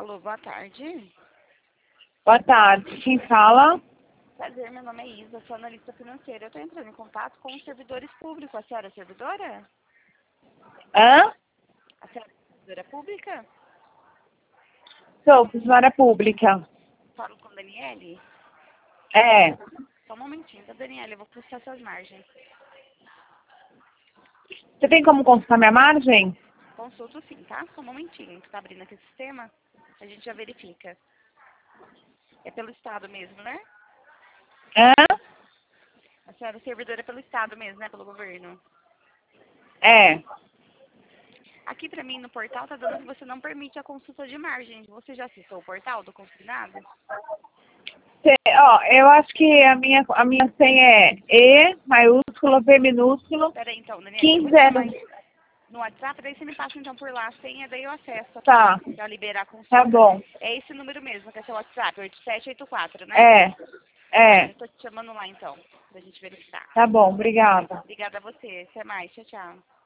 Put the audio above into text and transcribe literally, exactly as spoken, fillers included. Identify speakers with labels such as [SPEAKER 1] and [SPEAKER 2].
[SPEAKER 1] Alô, boa tarde.
[SPEAKER 2] Boa tarde. Quem fala?
[SPEAKER 1] Prazer, meu nome é Isa, sou analista financeira. Eu estou entrando em contato com os servidores públicos. A senhora é servidora?
[SPEAKER 2] Hã?
[SPEAKER 1] A senhora é servidora pública?
[SPEAKER 2] Sou funcionária pública.
[SPEAKER 1] Falo com a Daniele?
[SPEAKER 2] É.
[SPEAKER 1] Só um momentinho, tá, Daniele? Eu vou processar suas margens.
[SPEAKER 2] Você tem como consultar minha margem?
[SPEAKER 1] Consulto sim, tá? Só um momentinho, que tá abrindo aqui o sistema. A gente já verifica. É pelo Estado mesmo, né?
[SPEAKER 2] Hã?
[SPEAKER 1] A senhora é servidora pelo Estado mesmo, né? Pelo governo.
[SPEAKER 2] É.
[SPEAKER 1] Aqui pra mim no portal tá dando que você não permite a consulta de margem. Você já acessou o portal do Consignado?
[SPEAKER 2] Cê, ó, eu acho que a minha, a minha senha é E maiúsculo, V minúsculo,
[SPEAKER 1] Pera aí então, Daniela, eu vou te chamar
[SPEAKER 2] quinze.
[SPEAKER 1] no WhatsApp, daí você me passa então por lá a senha, daí eu acesso aqui
[SPEAKER 2] Tá.
[SPEAKER 1] pra liberar a
[SPEAKER 2] Tá
[SPEAKER 1] consulta.
[SPEAKER 2] bom.
[SPEAKER 1] É esse número mesmo, que é seu WhatsApp, oito sete oito quatro, né?
[SPEAKER 2] É.
[SPEAKER 1] Tá,
[SPEAKER 2] É.
[SPEAKER 1] eu tô te chamando lá então, pra gente verificar.
[SPEAKER 2] Tá bom. Obrigada.
[SPEAKER 1] Obrigada a você, até mais, tchau, tchau.